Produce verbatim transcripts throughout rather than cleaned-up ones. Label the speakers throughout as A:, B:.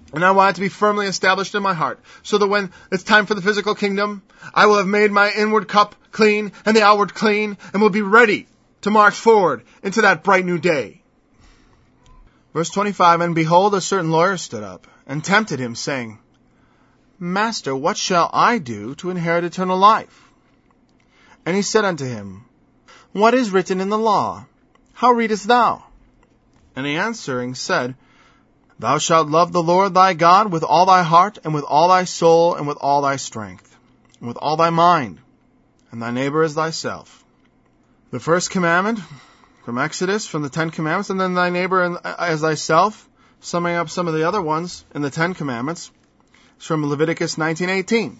A: And I want it to be firmly established in my heart, so that when it's time for the physical kingdom, I will have made my inward cup clean and the outward clean, and will be ready to march forward into that bright new day. Verse twenty-five, and behold, a certain lawyer stood up and tempted him, saying, Master, what shall I do to inherit eternal life? And he said unto him, What is written in the law? How readest thou? And he answering said, Thou shalt love the Lord thy God with all thy heart, and with all thy soul, and with all thy strength, and with all thy mind, and thy neighbor as thyself. The first commandment from Exodus, from the Ten Commandments, and then thy neighbor as thyself, summing up some of the other ones in the Ten Commandments, is from Leviticus nineteen eighteen.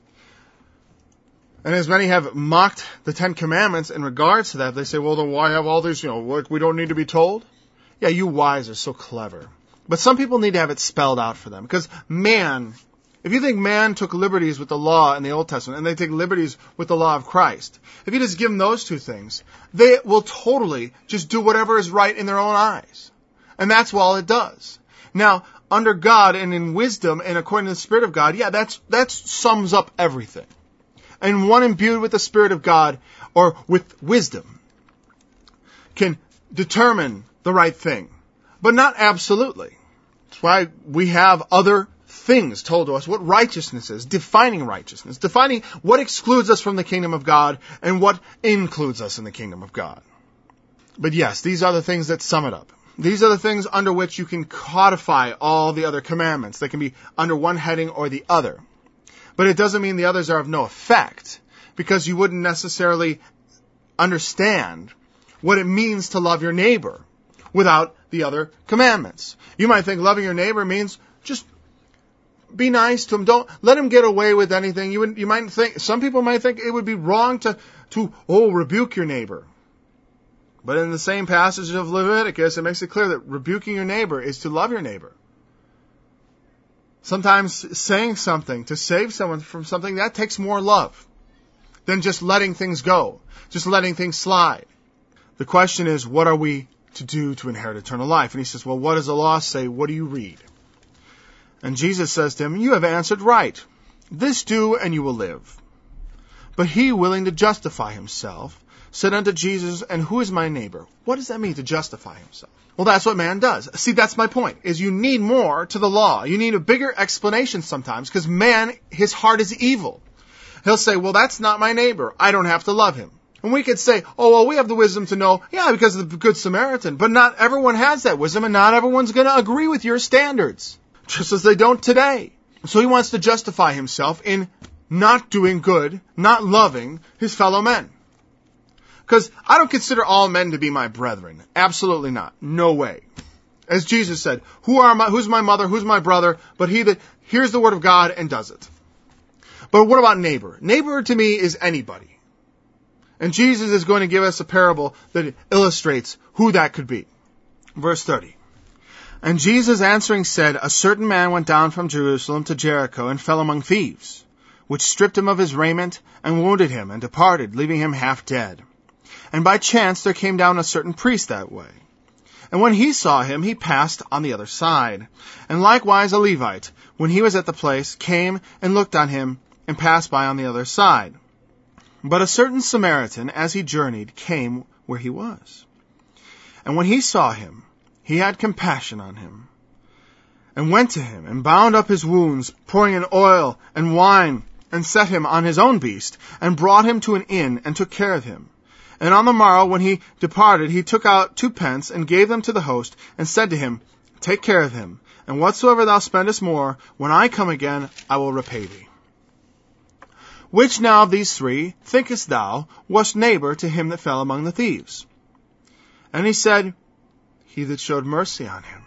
A: And as many have mocked the Ten Commandments in regards to that, they say, well, then why have all these, you know, like we don't need to be told? Yeah, you wise are so clever. But some people need to have it spelled out for them. Because man, if you think man took liberties with the law in the Old Testament, and they take liberties with the law of Christ, if you just give them those two things, they will totally just do whatever is right in their own eyes. And that's all it does. Now, under God and in wisdom and according to the Spirit of God, yeah, that's that sums up everything. And one imbued with the Spirit of God, or with wisdom, can determine the right thing. But not absolutely. That's why we have other things told to us, what righteousness is, defining righteousness, defining what excludes us from the kingdom of God and what includes us in the kingdom of God. But yes, these are the things that sum it up. These are the things under which you can codify all the other commandments. They can be under one heading or the other. But it doesn't mean the others are of no effect, because you wouldn't necessarily understand what it means to love your neighbor without the other commandments. You might think loving your neighbor means just be nice to him. Don't let him get away with anything. You would, you might think, some people might think it would be wrong to, to, oh, rebuke your neighbor. But in the same passage of Leviticus, it makes it clear that rebuking your neighbor is to love your neighbor. Sometimes saying something to save someone from something, that takes more love than just letting things go, just letting things slide. The question is, what are we to do to inherit eternal life? And he says, well, what does the law say? What do you read? And Jesus says to him, you have answered right. This do, and you will live. But he, willing to justify himself, said unto Jesus, and who is my neighbor? What does that mean, to justify himself? Well, that's what man does. See, that's my point, is you need more to the law. You need a bigger explanation sometimes, because man, his heart is evil. He'll say, well, that's not my neighbor. I don't have to love him. And we could say, oh, well, we have the wisdom to know, yeah, because of the Good Samaritan. But not everyone has that wisdom, and not everyone's going to agree with your standards, just as they don't today. So he wants to justify himself in not doing good, not loving his fellow men. Because I don't consider all men to be my brethren. Absolutely not. No way. As Jesus said, Who are my, who's my mother, who's my brother, but he that hears the word of God and does it. But what about neighbor? Neighbor to me is anybody. And Jesus is going to give us a parable that illustrates who that could be. Verse thirty. And Jesus answering said, A certain man went down from Jerusalem to Jericho and fell among thieves, which stripped him of his raiment and wounded him and departed, leaving him half dead. And by chance there came down a certain priest that way. And when he saw him, he passed on the other side. And likewise a Levite, when he was at the place, came and looked on him and passed by on the other side. But a certain Samaritan, as he journeyed, came where he was. And when he saw him, he had compassion on him, and went to him, and bound up his wounds, pouring in oil and wine, and set him on his own beast, and brought him to an inn, and took care of him. And on the morrow, when he departed, he took out two pence, and gave them to the host, and said to him, Take care of him, and whatsoever thou spendest more, when I come again, I will repay thee. Which now of these three, thinkest thou, was neighbor to him that fell among the thieves? And he said, He that showed mercy on him.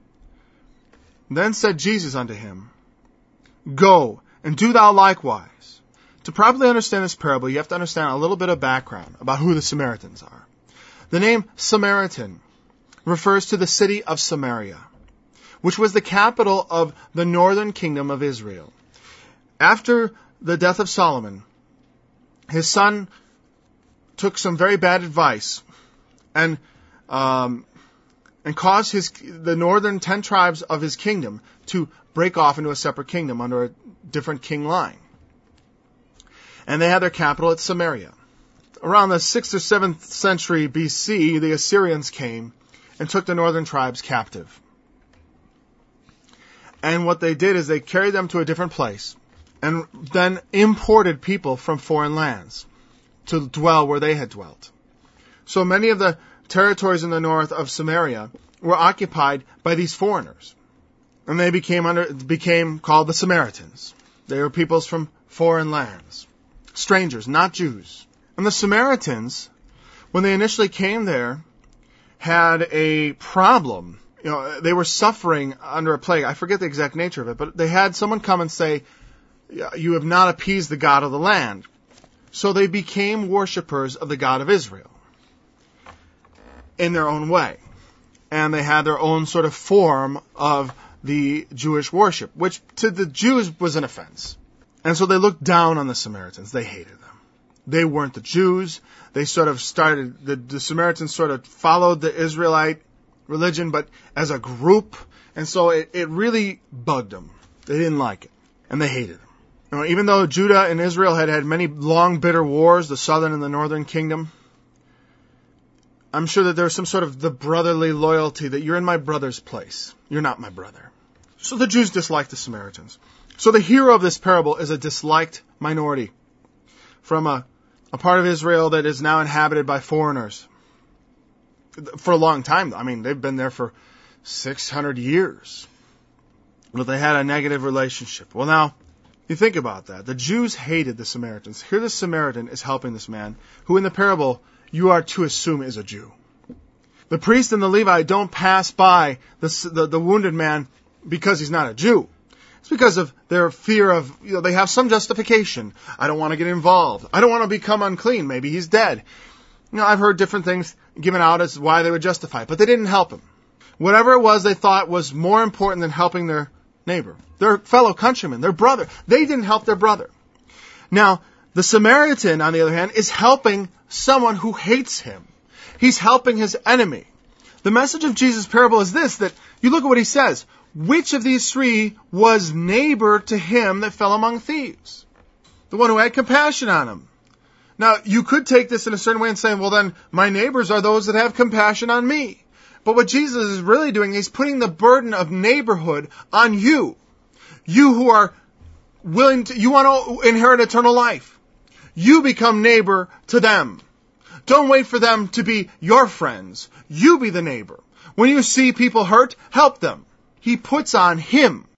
A: Then said Jesus unto him, Go, and do thou likewise. To properly understand this parable, you have to understand a little bit of background about who the Samaritans are. The name Samaritan refers to the city of Samaria, which was the capital of the northern kingdom of Israel. After the death of Solomon, his son took some very bad advice and um, and caused his, the northern ten tribes of his kingdom to break off into a separate kingdom under a different king line. And they had their capital at Samaria. Around the sixth or seventh century B C, the Assyrians came and took the northern tribes captive. And what they did is they carried them to a different place and then imported people from foreign lands to dwell where they had dwelt. So many of the territories in the north of Samaria were occupied by these foreigners. And they became under, became called the Samaritans. They were peoples from foreign lands. Strangers, not Jews. And the Samaritans, when they initially came there, had a problem. You know, they were suffering under a plague. I forget the exact nature of it, but they had someone come and say, "You have not appeased the God of the land." So they became worshipers of the God of Israel in their own way. And they had their own sort of form of the Jewish worship, which to the Jews was an offense. And so they looked down on the Samaritans. They hated them. They weren't the Jews. They sort of started, the, the Samaritans sort of followed the Israelite religion, but as a group. And so it, it really bugged them. They didn't like it. And they hated them. You know, even though Judah and Israel had had many long, bitter wars, the southern and the northern kingdom, I'm sure that there was some sort of the brotherly loyalty that you're in my brother's place. You're not my brother. So the Jews disliked the Samaritans. So the hero of this parable is a disliked minority from a, a part of Israel that is now inhabited by foreigners. For a long time. I mean, they've been there for six hundred years. But they had a negative relationship. Well, now, you think about that. The Jews hated the Samaritans. Here the Samaritan is helping this man, who in the parable you are to assume is a Jew. The priest and the Levite don't pass by the, the, the wounded man because he's not a Jew. It's because of their fear of, you know, they have some justification. I don't want to get involved. I don't want to become unclean. Maybe he's dead. You know, I've heard different things given out as why they would justify it, but they didn't help him. Whatever it was they thought was more important than helping their neighbor, their fellow countryman, their brother. They didn't help their brother. Now, the Samaritan, on the other hand, is helping someone who hates him. He's helping his enemy. The message of Jesus' parable is this, that you look at what he says. Which of these three was neighbor to him that fell among thieves? The one who had compassion on him. Now, you could take this in a certain way and say, well, then my neighbors are those that have compassion on me. But what Jesus is really doing, he's putting the burden of neighborhood on you. You who are willing to, you want to inherit eternal life. You become neighbor to them. Don't wait for them to be your friends. You be the neighbor. When you see people hurt, help them. He puts on him